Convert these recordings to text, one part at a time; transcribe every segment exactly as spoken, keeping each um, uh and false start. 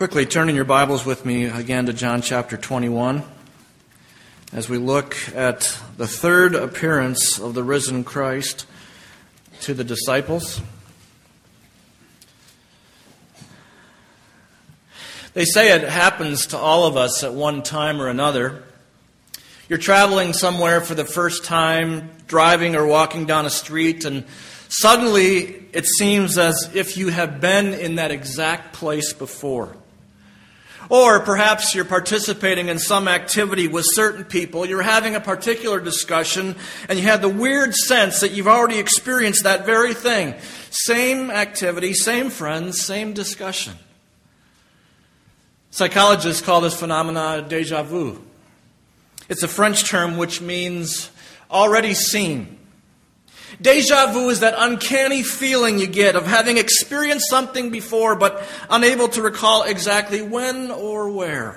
Quickly turn in your Bibles with me again to John chapter twenty-one as we look at the third appearance of the risen Christ to the disciples. They say it happens to all of us at one time or another. You're traveling somewhere for the first time, driving or walking down a street, and suddenly it seems as if you have been in that exact place before. Or perhaps you're participating in some activity with certain people, you're having a particular discussion, and you have the weird sense that you've already experienced that very thing. Same activity, same friends, same discussion. Psychologists call this phenomena déjà vu. It's a French term which means already seen. Déjà vu is that uncanny feeling you get of having experienced something before but unable to recall exactly when or where.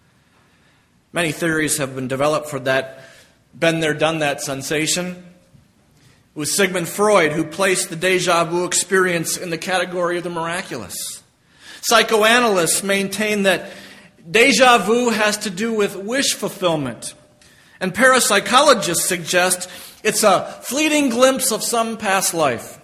Many theories have been developed for that been there, done that sensation. It was Sigmund Freud who placed the déjà vu experience in the category of the miraculous. Psychoanalysts maintain that déjà vu has to do with wish fulfillment. And parapsychologists suggest it's a fleeting glimpse of some past life.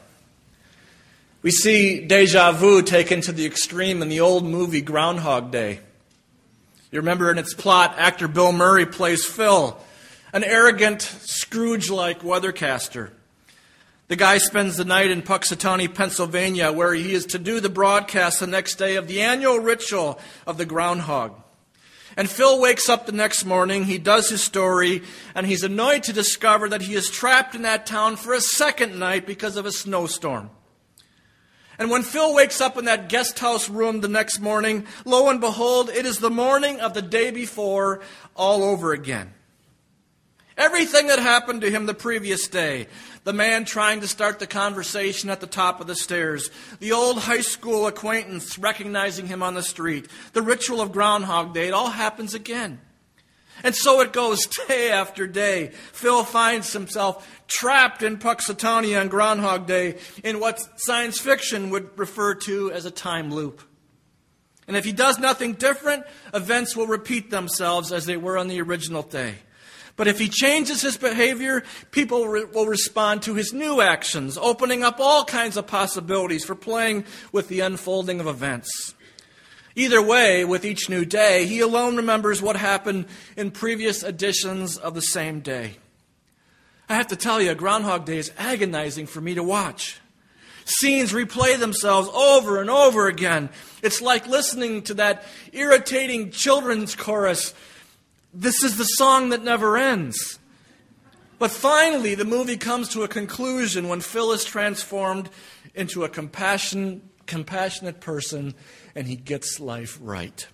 We see déjà vu taken to the extreme in the old movie Groundhog Day. You remember in its plot, actor Bill Murray plays Phil, an arrogant, Scrooge-like weathercaster. The guy spends the night in Puxatawny, Pennsylvania, where he is to do the broadcast the next day of the annual ritual of the groundhog. And Phil wakes up the next morning, he does his story, and he's annoyed to discover that he is trapped in that town for a second night because of a snowstorm. And when Phil wakes up in that guest house room the next morning, lo and behold, it is the morning of the day before all over again. Everything that happened to him the previous day, the man trying to start the conversation at the top of the stairs, the old high school acquaintance recognizing him on the street, the ritual of Groundhog Day, it all happens again. And so it goes day after day. Phil finds himself trapped in Puxatawny on Groundhog Day in what science fiction would refer to as a time loop. And if he does nothing different, events will repeat themselves as they were on the original day. But if he changes his behavior, people will respond to his new actions, opening up all kinds of possibilities for playing with the unfolding of events. Either way, with each new day, he alone remembers what happened in previous editions of the same day. I have to tell you, Groundhog Day is agonizing for me to watch. Scenes replay themselves over and over again. It's like listening to that irritating children's chorus, "This is the song that never ends." But finally, the movie comes to a conclusion when Phil is transformed into a compassion, compassionate person, and he gets life right.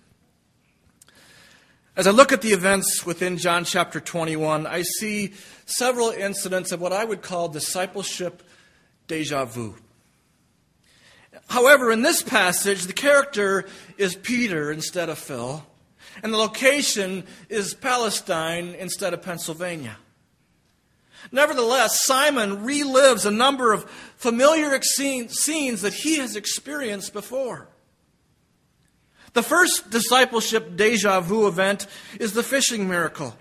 As I look at the events within John chapter twenty-one, I see several incidents of what I would call discipleship déjà vu. However, in this passage, the character is Peter instead of Phil. And the location is Palestine instead of Pennsylvania. Nevertheless, Simon relives a number of familiar scenes that he has experienced before. The first discipleship déjà vu event is the fishing miracle.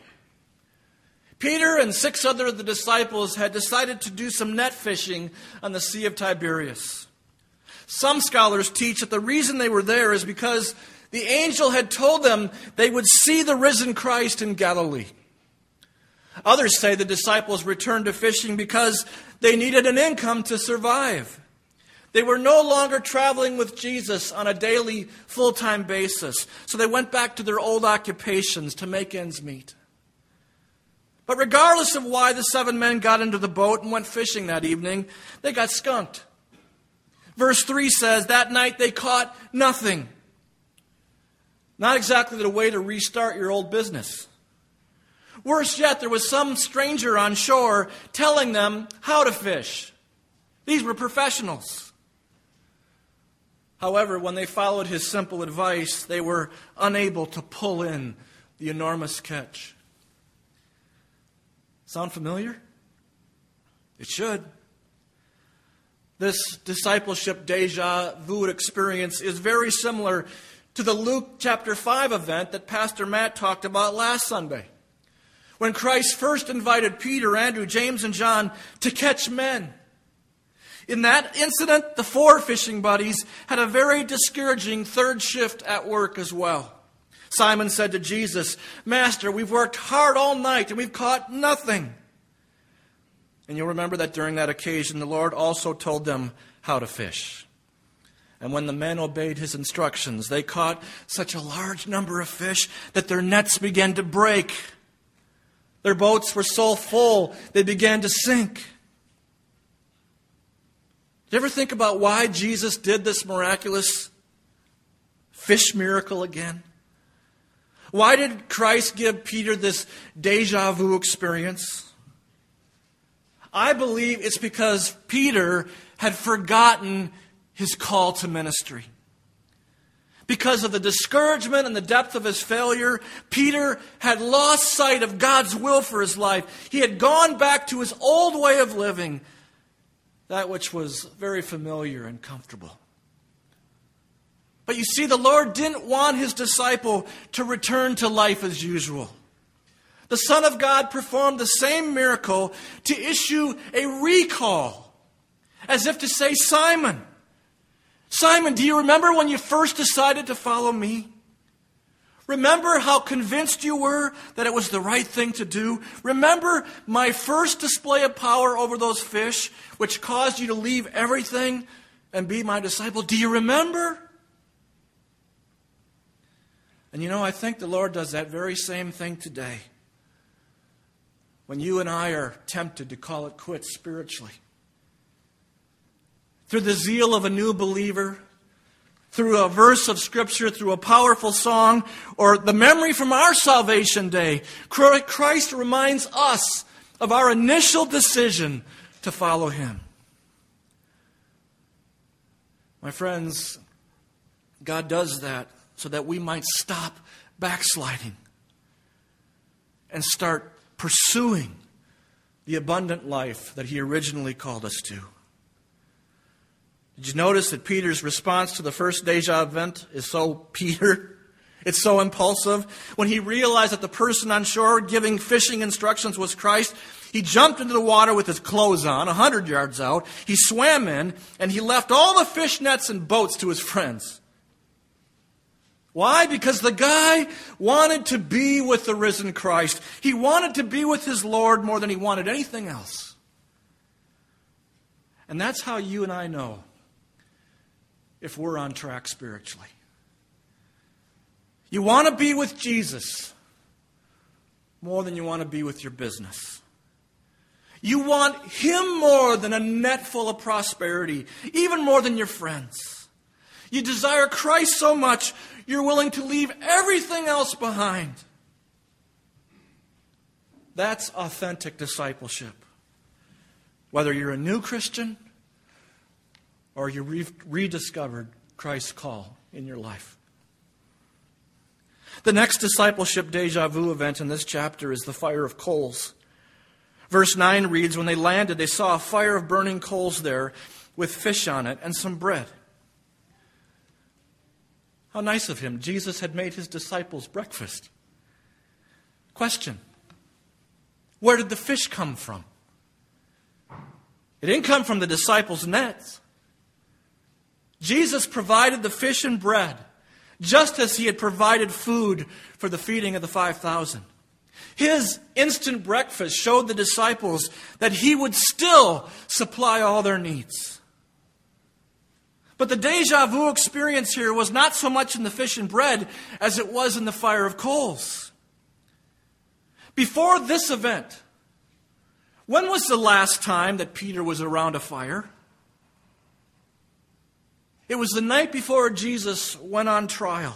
Peter and six other of the disciples had decided to do some net fishing on the Sea of Tiberias. Some scholars teach that the reason they were there is because the angel had told them they would see the risen Christ in Galilee. Others say the disciples returned to fishing because they needed an income to survive. They were no longer traveling with Jesus on a daily, full-time basis, so they went back to their old occupations to make ends meet. But regardless of why the seven men got into the boat and went fishing that evening, they got skunked. Verse three says, that night they caught nothing. Not exactly the way to restart your old business. Worse yet, there was some stranger on shore telling them how to fish. These were professionals. However, when they followed his simple advice, they were unable to pull in the enormous catch. Sound familiar? It should. This discipleship déjà vu experience is very similar to the Luke chapter five event that Pastor Matt talked about last Sunday, when Christ first invited Peter, Andrew, James, and John to catch men. In that incident, the four fishing buddies had a very discouraging third shift at work as well. Simon said to Jesus, "Master, we've worked hard all night and we've caught nothing." And you'll remember that during that occasion, the Lord also told them how to fish. And when the men obeyed his instructions, they caught such a large number of fish that their nets began to break. Their boats were so full, they began to sink. Did you ever think about why Jesus did this miraculous fish miracle again? Why did Christ give Peter this deja vu experience? I believe it's because Peter had forgotten his call to ministry. Because of the discouragement and the depth of his failure, Peter had lost sight of God's will for his life. He had gone back to his old way of living, that which was very familiar and comfortable. But you see, the Lord didn't want his disciple to return to life as usual. The Son of God performed the same miracle to issue a recall, as if to say, Simon, Simon, do you remember when you first decided to follow me? Remember how convinced you were that it was the right thing to do? Remember my first display of power over those fish, which caused you to leave everything and be my disciple? Do you remember? And you know, I think the Lord does that very same thing today. When you and I are tempted to call it quits spiritually. Through the zeal of a new believer, through a verse of Scripture, through a powerful song, or the memory from our salvation day, Christ reminds us of our initial decision to follow him. My friends, God does that so that we might stop backsliding and start pursuing the abundant life that he originally called us to. Did you notice that Peter's response to the first deja event is so Peter? It's so impulsive. When he realized that the person on shore giving fishing instructions was Christ, he jumped into the water with his clothes on, a hundred yards out. He swam in, and he left all the fish nets and boats to his friends. Why? Because the guy wanted to be with the risen Christ. He wanted to be with his Lord more than he wanted anything else. And that's how you and I know if we're on track spiritually. You want to be with Jesus more than you want to be with your business. You want him more than a net full of prosperity, even more than your friends. You desire Christ so much, you're willing to leave everything else behind. That's authentic discipleship. Whether you're a new Christian or you re- rediscovered Christ's call in your life. The next discipleship deja vu event in this chapter is the fire of coals. Verse nine reads, when they landed, they saw a fire of burning coals there with fish on it and some bread. How nice of him. Jesus had made his disciples breakfast. Question. Where did the fish come from? It didn't come from the disciples' nets. Jesus provided the fish and bread, just as he had provided food for the feeding of the five thousand. His instant breakfast showed the disciples that he would still supply all their needs. But the deja vu experience here was not so much in the fish and bread as it was in the fire of coals. Before this event, when was the last time that Peter was around a fire? It was the night before Jesus went on trial.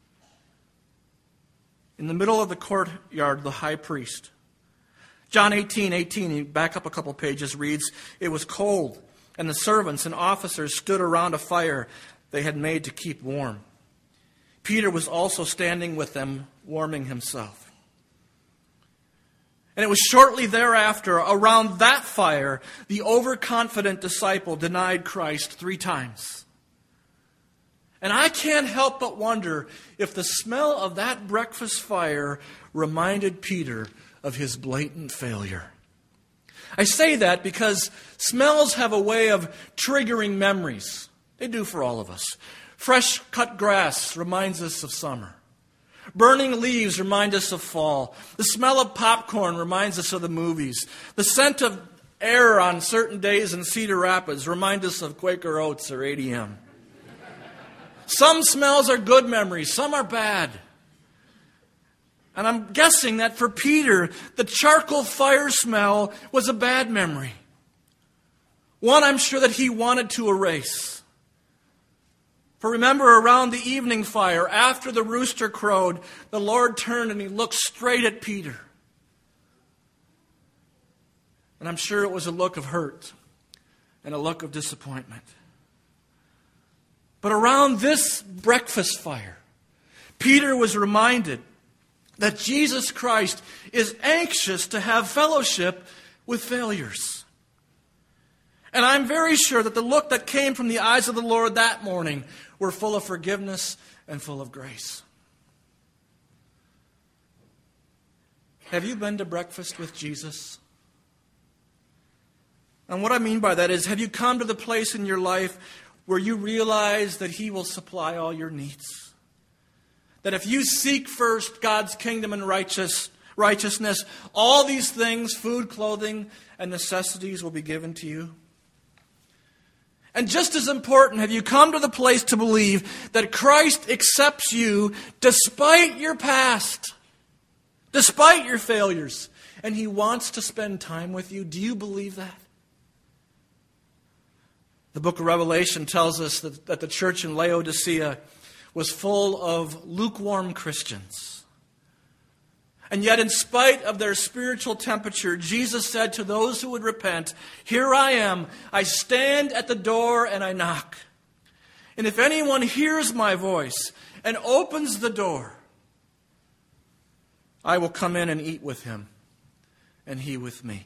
In the middle of the courtyard, the high priest. John eighteen eighteen, back up a couple pages, reads, it was cold, and the servants and officers stood around a fire they had made to keep warm. Peter was also standing with them, warming himself. And it was shortly thereafter, around that fire, the overconfident disciple denied Christ three times. And I can't help but wonder if the smell of that breakfast fire reminded Peter of his blatant failure. I say that because smells have a way of triggering memories. They do for all of us. Fresh cut grass reminds us of summer. Burning leaves remind us of fall. The smell of popcorn reminds us of the movies. The scent of air on certain days in Cedar Rapids reminds us of Quaker Oats or A D M. Some smells are good memories, some are bad. And I'm guessing that for Peter, the charcoal fire smell was a bad memory. One I'm sure that he wanted to erase. For remember, around the evening fire, after the rooster crowed, the Lord turned and he looked straight at Peter. And I'm sure it was a look of hurt and a look of disappointment. But around this breakfast fire, Peter was reminded that Jesus Christ is anxious to have fellowship with failures. And I'm very sure that the look that came from the eyes of the Lord that morning were full of forgiveness and full of grace. Have you been to breakfast with Jesus? And what I mean by that is, have you come to the place in your life where you realize that He will supply all your needs? That if you seek first God's kingdom and righteous, righteousness, all these things, food, clothing, and necessities will be given to you? And just as important, have you come to the place to believe that Christ accepts you despite your past, despite your failures, and He wants to spend time with you? Do you believe that? The book of Revelation tells us that, that the church in Laodicea was full of lukewarm Christians. And yet, in spite of their spiritual temperature, Jesus said to those who would repent, "Here I am, I stand at the door and I knock. And if anyone hears my voice and opens the door, I will come in and eat with him, and he with me."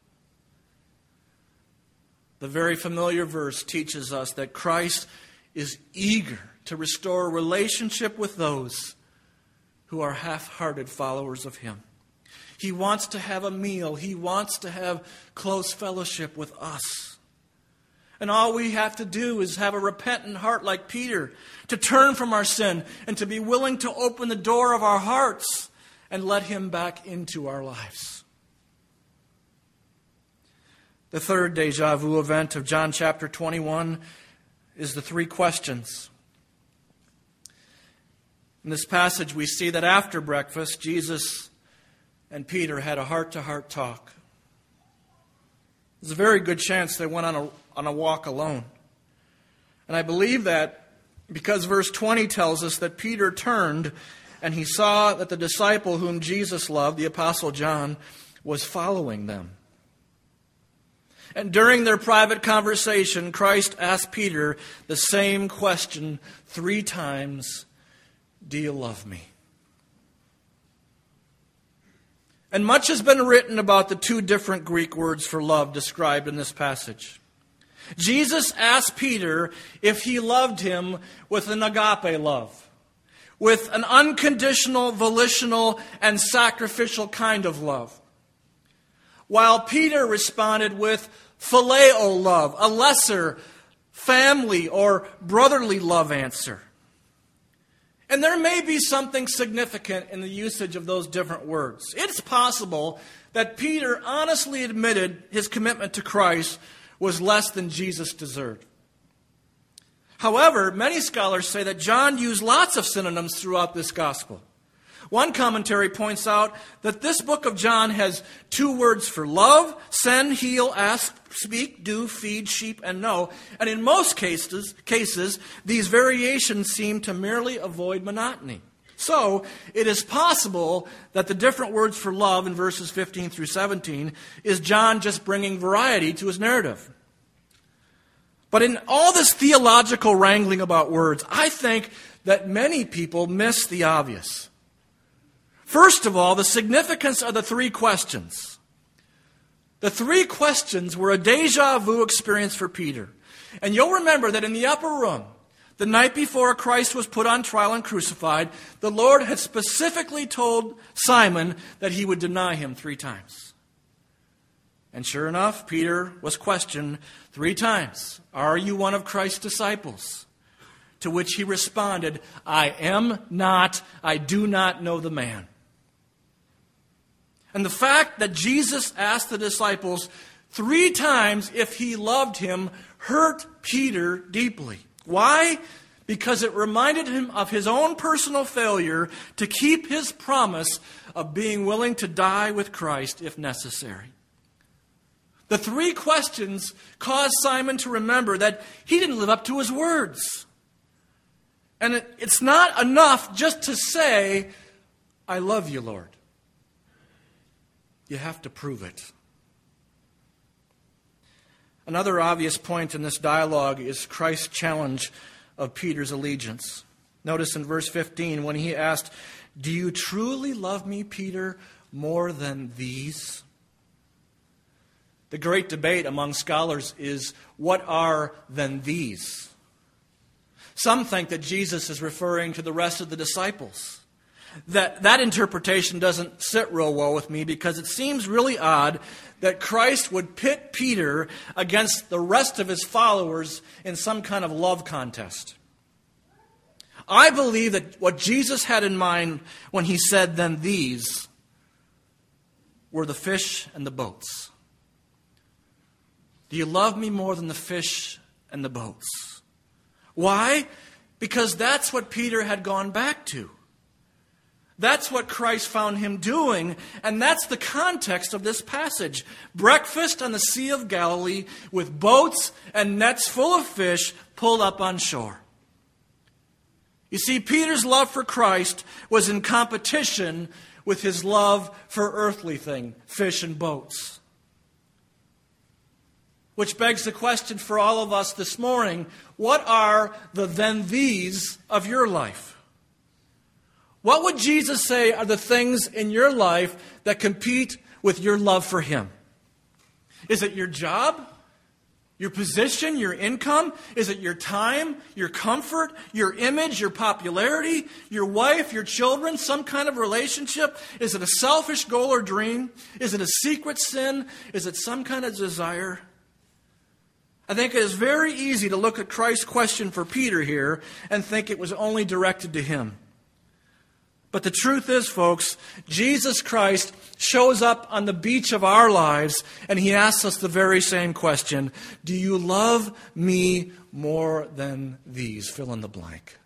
The very familiar verse teaches us that Christ is eager to restore relationship with those who are half-hearted followers of Him. He wants to have a meal. He wants to have close fellowship with us. And all we have to do is have a repentant heart like Peter, to turn from our sin and to be willing to open the door of our hearts and let Him back into our lives. The third déjà vu event of John chapter twenty-one is the three questions. In this passage, we see that after breakfast, Jesus and Peter had a heart-to-heart talk. There's a very good chance they went on a, on a walk alone. And I believe that because verse twenty tells us that Peter turned and he saw that the disciple whom Jesus loved, the Apostle John, was following them. And during their private conversation, Christ asked Peter the same question three times: "Do you love me?" And much has been written about the two different Greek words for love described in this passage. Jesus asked Peter if he loved him with an agape love, with an unconditional, volitional, and sacrificial kind of love, while Peter responded with phileo love, a lesser, family, or brotherly love answer. And there may be something significant in the usage of those different words. It's possible that Peter honestly admitted his commitment to Christ was less than Jesus deserved. However, many scholars say that John used lots of synonyms throughout this gospel. One commentary points out that this book of John has two words for love: send, heal, ask, speak, do, feed, sheep, and know. And in most cases, cases, these variations seem to merely avoid monotony. So, it is possible that the different words for love in verses fifteen through seventeen is John just bringing variety to his narrative. But in all this theological wrangling about words, I think that many people miss the obvious. First of all, the significance of the three questions. The three questions were a déjà vu experience for Peter. And you'll remember that in the upper room, The night before Christ was put on trial and crucified, the Lord had specifically told Simon that he would deny him three times. And sure enough, Peter was questioned three times. Are you one of Christ's disciples? To which he responded, I am not, I do not know the man. And the fact that Jesus asked the disciples three times if he loved him hurt Peter deeply. Why? Because it reminded him of his own personal failure to keep his promise of being willing to die with Christ if necessary. The three questions caused Simon to remember that he didn't live up to his words. And it, it's not enough just to say, I love you, Lord. You have to prove it. Another obvious point in this dialogue is Christ's challenge of Peter's allegiance. Notice in verse fifteen when he asked, do you truly love me, Peter, more than these? The great debate among scholars is, what are then these? Some think that Jesus is referring to the rest of the disciples. That, that interpretation doesn't sit real well with me because it seems really odd that Christ would pit Peter against the rest of his followers in some kind of love contest. I believe that what Jesus had in mind when he said, then these, were the fish and the boats. Do you love me more than the fish and the boats? Why? Because that's what Peter had gone back to. That's what Christ found him doing, and that's the context of this passage. Breakfast on the Sea of Galilee with boats and nets full of fish pulled up on shore. You see, Peter's love for Christ was in competition with his love for earthly things, fish and boats. Which begs the question for all of us this morning, what are the then these of your life? What would Jesus say are the things in your life that compete with your love for him? Is it your job? Your position? Your income? Is it your time? Your comfort? Your image? Your popularity? Your wife? Your children? Some kind of relationship? Is it a selfish goal or dream? Is it a secret sin? Is it some kind of desire? I think it is very easy to look at Christ's question for Peter here and think it was only directed to him. But the truth is, folks, Jesus Christ shows up on the beach of our lives and he asks us the very same question. Do you love me more than these? Fill in the blank.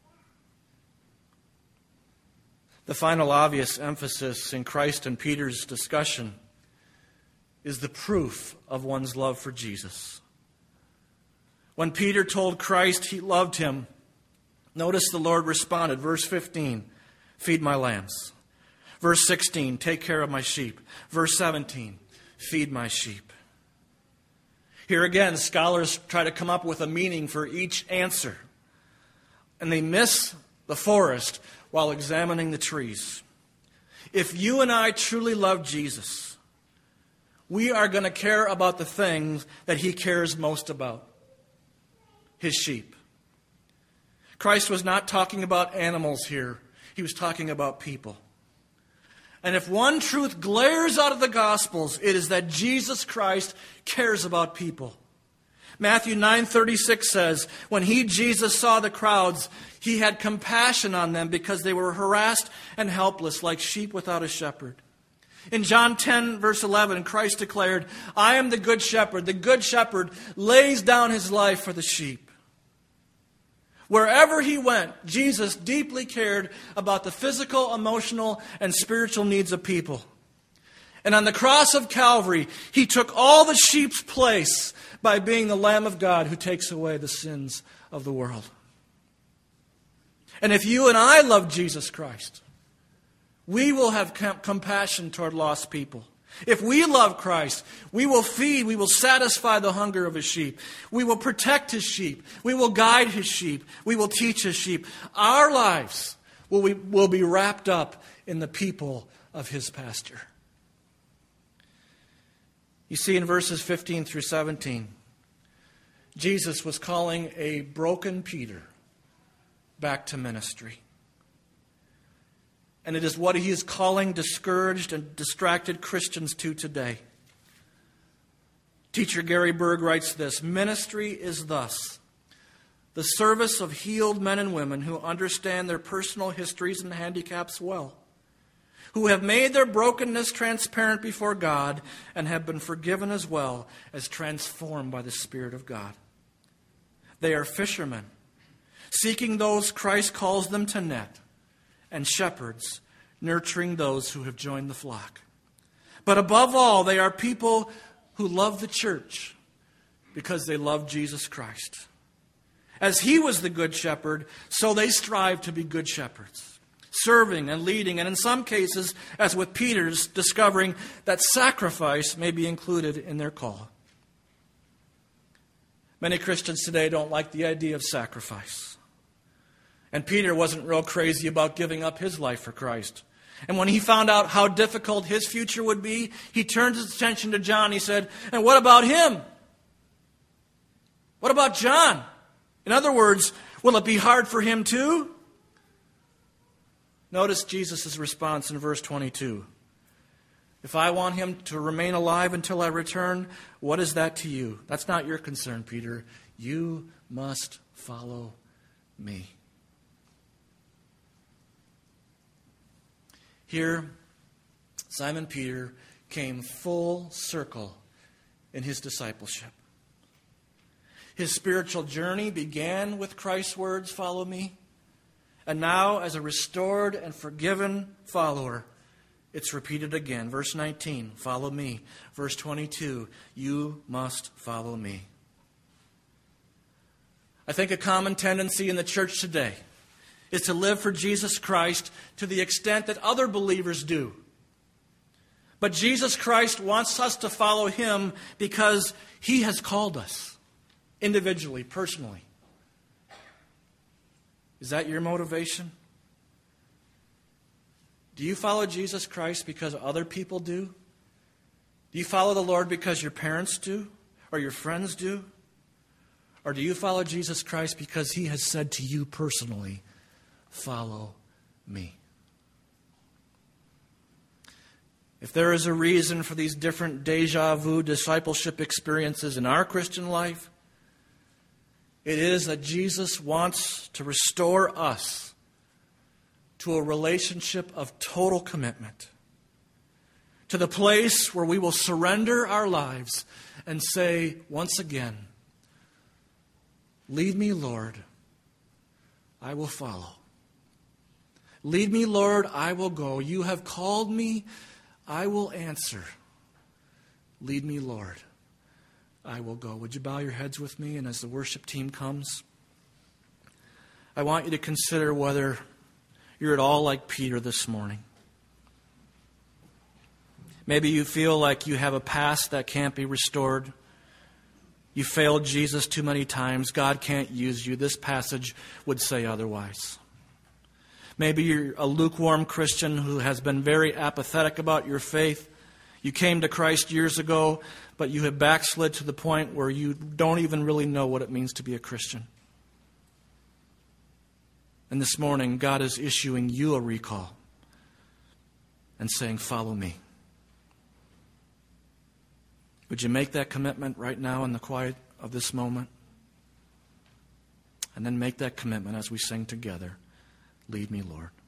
The final obvious emphasis in Christ and Peter's discussion is the proof of one's love for Jesus. When Peter told Christ he loved him, notice the Lord responded, verse fifteen. Feed my lambs. Verse sixteen, take care of my sheep. Verse seventeen, feed my sheep. Here again, scholars try to come up with a meaning for each answer. And they miss the forest while examining the trees. If you and I truly love Jesus, we are going to care about the things that he cares most about. His sheep. Christ was not talking about animals here. He was talking about people. And if one truth glares out of the Gospels, it is that Jesus Christ cares about people. Matthew nine thirty-six says, when he, Jesus, saw the crowds, he had compassion on them because they were harassed and helpless like sheep without a shepherd. In John ten, verse eleven, Christ declared, I am the good shepherd. The good shepherd lays down his life for the sheep. Wherever he went, Jesus deeply cared about the physical, emotional, and spiritual needs of people. And on the cross of Calvary, he took all the sheep's place by being the Lamb of God who takes away the sins of the world. And if you and I love Jesus Christ, we will have compassion toward lost people. If we love Christ, we will feed, we will satisfy the hunger of his sheep. We will protect his sheep. We will guide his sheep. We will teach his sheep. Our lives will be, will be wrapped up in the people of his pasture. You see in verses fifteen through seventeen, Jesus was calling a broken Peter back to ministry. And it is what he is calling discouraged and distracted Christians to today. Teacher Gary Berg writes this: ministry is thus the service of healed men and women who understand their personal histories and handicaps well, who have made their brokenness transparent before God and have been forgiven as well as transformed by the Spirit of God. They are fishermen, seeking those Christ calls them to net, and shepherds, nurturing those who have joined the flock. But above all, they are people who love the church because they love Jesus Christ. As he was the good shepherd, so they strive to be good shepherds, serving and leading, and in some cases, as with Peter's, discovering that sacrifice may be included in their call. Many Christians today don't like the idea of sacrifice. And Peter wasn't real crazy about giving up his life for Christ. And when he found out how difficult his future would be, he turned his attention to John. He said, and what about him? What about John? In other words, will it be hard for him too? Notice Jesus' response in verse twenty-two. If I want him to remain alive until I return, what is that to you? That's not your concern, Peter. You must follow me. Here, Simon Peter came full circle in his discipleship. His spiritual journey began with Christ's words, follow me. And now, as a restored and forgiven follower, it's repeated again. Verse nineteen, follow me. Verse twenty-two, you must follow me. I think a common tendency in the church today is to live for Jesus Christ to the extent that other believers do. But Jesus Christ wants us to follow him because he has called us individually, personally. Is that your motivation? Do you follow Jesus Christ because other people do? Do you follow the Lord because your parents do? Or your friends do? Or do you follow Jesus Christ because he has said to you personally, follow me? If there is a reason for these different deja vu discipleship experiences in our Christian life, it is that Jesus wants to restore us to a relationship of total commitment, to the place where we will surrender our lives and say once again, lead me, Lord, I will follow. Lead me, Lord, I will go. You have called me, I will answer. Lead me, Lord, I will go. Would you bow your heads with me? And as the worship team comes, I want you to consider whether you're at all like Peter this morning. Maybe you feel like you have a past that can't be restored. You failed Jesus too many times. God can't use you. This passage would say otherwise. Maybe you're a lukewarm Christian who has been very apathetic about your faith. You came to Christ years ago, but you have backslid to the point where you don't even really know what it means to be a Christian. And this morning, God is issuing you a recall and saying, follow me. Would you make that commitment right now in the quiet of this moment? And then make that commitment as we sing together. Lead me, Lord.